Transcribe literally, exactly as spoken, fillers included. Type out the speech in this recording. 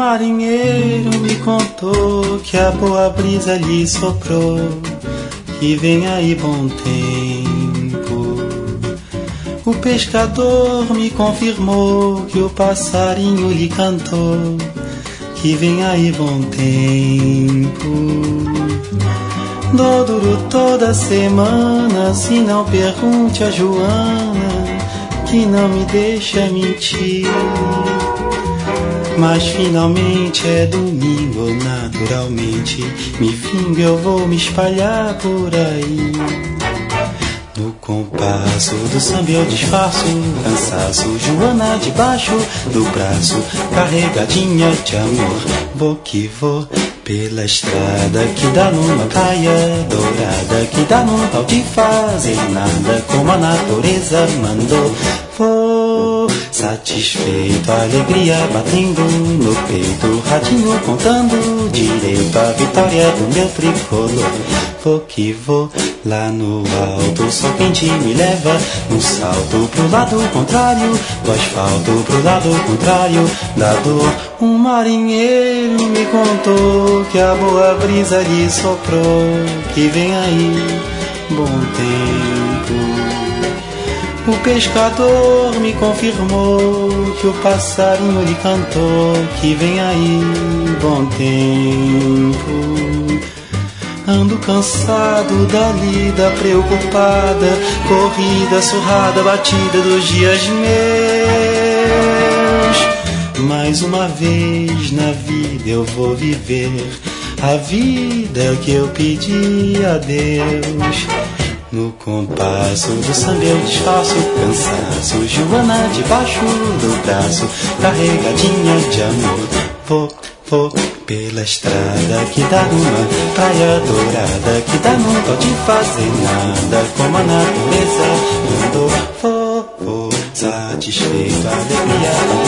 marinheiro me contou que a boa brisa lhe soprou, que vem aí bom tempo. O pescador me confirmou que o passarinho lhe cantou, que vem aí bom tempo. Dou duro toda semana, se não pergunte a Joana, que não me deixa mentir. Mas finalmente é domingo, naturalmente me fingo, eu vou me espalhar por aí. No compasso do samba eu disfarço cansaço, Joana debaixo do braço, carregadinha de amor. Vou que vou pela estrada que dá numa praia dourada, que dá num tal de fazer nada, como a natureza mandou. Vou satisfeito, a alegria batendo no peito, radinho contando direito a vitória do meu tricolor. Vou que vou lá no alto, o sol quente me leva num salto pro lado contrário do asfalto, pro lado contrário da dor. Um marinheiro me contou que a boa brisa lhe soprou, que vem aí bom tempo. O pescador me confirmou que o passarinho lhe cantou, que vem aí bom tempo. Ando cansado da lida, preocupada, corrida, surrada, batida dos dias meus. Mais uma vez na vida eu vou viver a vida que eu pedi a Deus. No compasso do samba eu disfarço cansaço, Joana debaixo do braço, carregadinha de amor. Vou, vou pela estrada que dá numa praia dourada, que dá num tal de fazer nada, como a natureza mandou. Vou, vou satisfeito, a alegria